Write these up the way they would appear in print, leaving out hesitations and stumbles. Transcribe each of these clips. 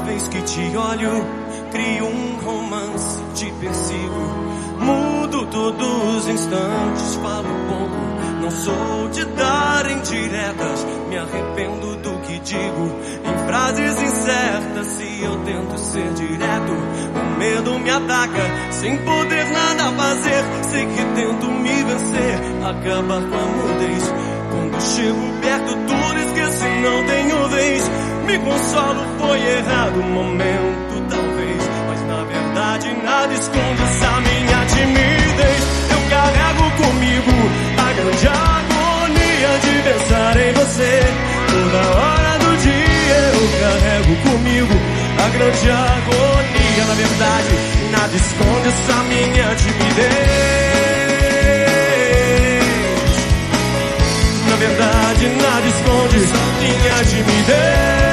vez que te olho, crio um romance, te persigo. Mudo todos os instantes, falo pouco. Não sou de dar indiretas, me arrependo do que digo. Em frases incertas, se eu tento ser direto, o medo me ataca, sem poder nada fazer. Sei que tento me vencer, acabar com a mudez. Quando chego perto, tudo esqueço e não tenho vez. Me consolo, foi errado o momento, talvez, mas na verdade nada esconde essa minha timidez. Eu carrego comigo a grande agonia de pensar em você. Toda hora do dia eu carrego comigo a grande agonia. Na verdade nada esconde essa minha timidez. Na verdade nada esconde minha timidez.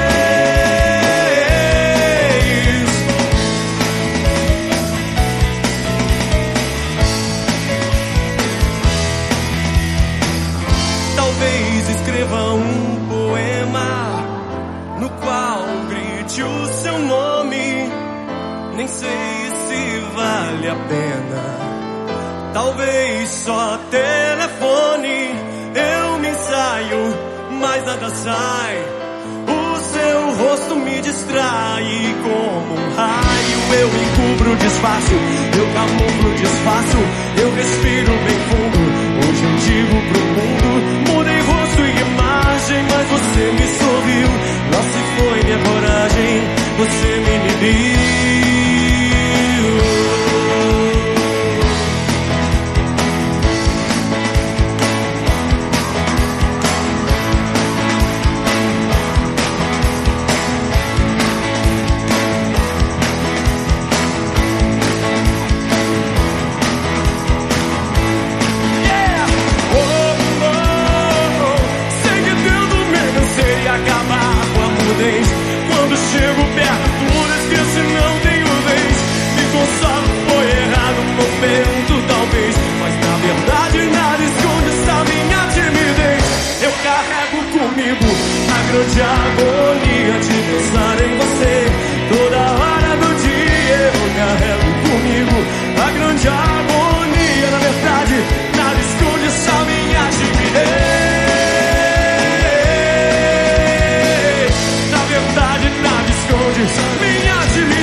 Talvez escreva um poema no qual grite o seu nome. Nem sei se vale a pena. Talvez só telefone. Eu me ensaio, mas nada sai. O seu rosto me distrai. Como um raio eu encubro, disfarço. Eu camuflo, disfarço. Eu respiro bem fundo. Hoje eu digo pro mundo: mudei rosto e imagem, mas você me sorriu. Lá se foi minha coragem, você me inibiu. Quando chego perto, tudo esqueço e não tenho vez. Me consolo, foi errado o momento, talvez, mas na verdade nada esconde essa minha timidez. Eu carrego comigo a grande agonia de pensar em você. Toda hora do dia eu carrego comigo a grande agonia. Na verdade nada esconde essa minha timidez. Minha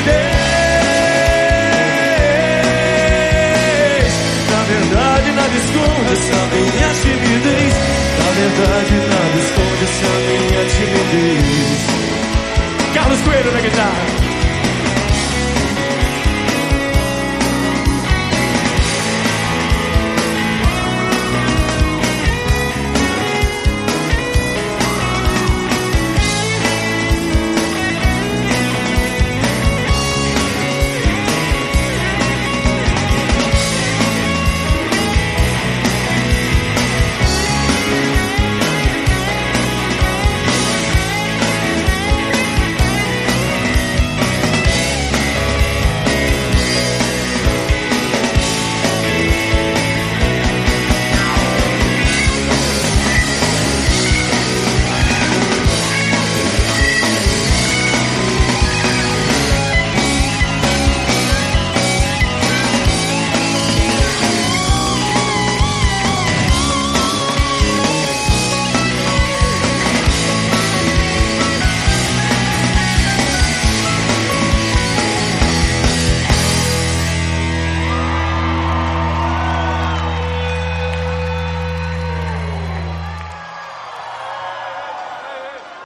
timidez. Na verdade nada esconde essa minha timidez. Na verdade nada esconde essa minha timidez. Carlos Coelho na guitarra.